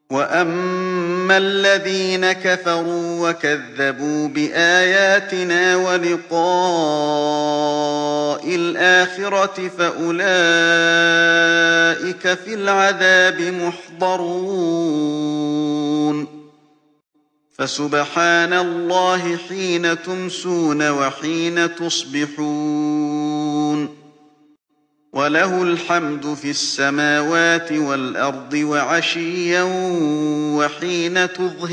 وَأَمَّا الَّذِينَ كَفَرُوا وَكَذَّبُوا بِآيَاتِنَا وَلِقَاءِ الْآخِرَةِ فَأُولَٰئِكَ فِي الْعَذَابِ مُحْضَرُونَ فَسُبْحَانَ اللَّهِ حِينَ تُمْسُونَ وَحِينَ تُصْبِحُونَ وَلَهُ الْحَمْدُ فِي السَّمَاوَاتِ وَالْأَرْضِ وَعَشِيًّا وَحِينَ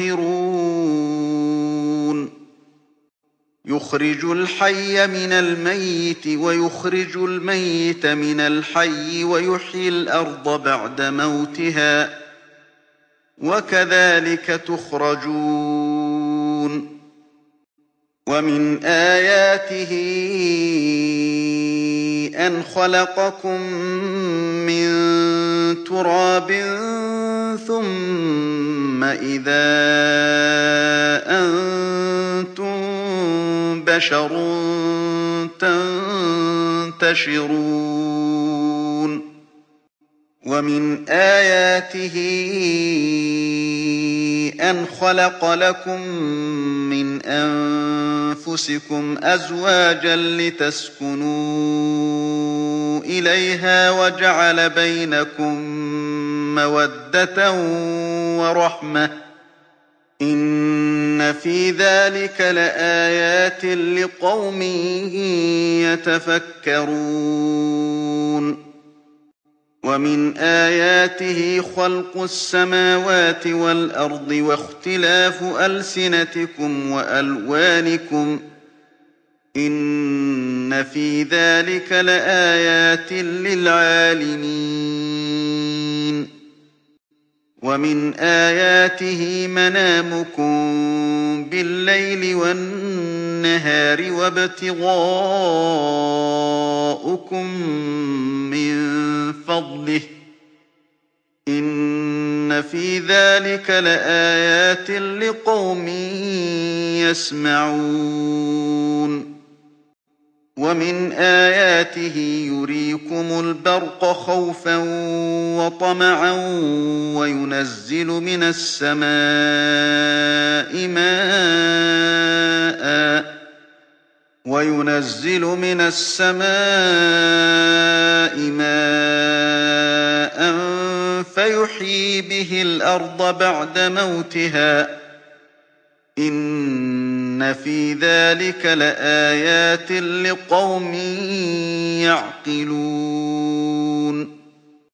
تُظْهِرُونَ يُخْرِجُ الْحَيَّ مِنَ الْمَيِّتِ وَيُخْرِجُ الْمَيِّتَ مِنَ الْحَيِّ وَيُحْيِي الْأَرْضَ بَعْدَ مَوْتِهَا ۚ وَكَذَٰلِكَ تُخْرَجُونَ وَمِنْ آيَاتِهِ أَنْ خَلَقَكُم مِّن تُرَابٍ ثُمَّ إِذَا أَنتُم بَشَرٌ تَنتَشِرُونَ وَمِنْ آيَاتِهِ أَنْ خَلَقَ لَكُم مِّنْ أَنفُسِكُمْ أَزْوَاجًا لِّتَسْكُنُوا إِلَيْهَا وَجَعَلَ بَيْنَكُم مَّوَدَّةً وَرَحْمَةً ۚ إِنَّ فِي ذَٰلِكَ لَآيَاتٍ لِّقَوْمٍ يَتَفَكَّرُونَ وَمِنْ آيَاتِهِ خَلْقُ السَّمَاوَاتِ وَالْأَرْضِ وَاخْتِلَافُ أَلْسِنَتِكُمْ وَأَلْوَانِكُمْ ۚ إِنَّ فِي ذَٰلِكَ لَآيَاتٍ لِّلْعَالِمِينَ وَمِنْ آيَاتِهِ مَنَامُكُم بِاللَّيْلِ وَالنَّهَارِ وَابْتِغَاؤُكُم مِّن فَضْلِهِ ۚ إِنَّ فِي ذَٰلِكَ لَآيَاتٍ لِّقَوْمٍ يَسْمَعُونَ وَمِنْ آيَاتِهِ يُرِيكُمُ الْبَرْقَ خَوْفًا وَطَمَعًا وَيُنَزِّلُ مِنَ السَّمَاءِ مَاءً فَيُحْيِي بِهِ الْأَرْضَ بَعْدَ مَوْتِهَا ۚ إِنَّ فِي ذَٰلِكَ لَآيَاتٍ لِّقَوْمٍ يَعْقِلُونَ